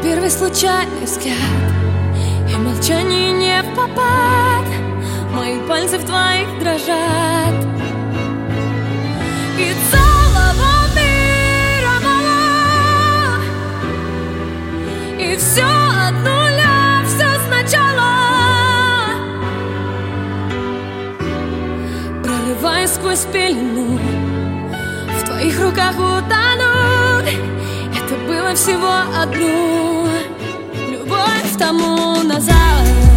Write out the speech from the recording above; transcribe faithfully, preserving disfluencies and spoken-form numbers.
Первый случайный взгляд, и молчание не в попад. Мои пальцы в твоих дрожат, и целого мира мало, и все от нуля, все сначала. Прорываясь сквозь пелену, в твоих руках утонуть. Это было всего одну любовь тому назад.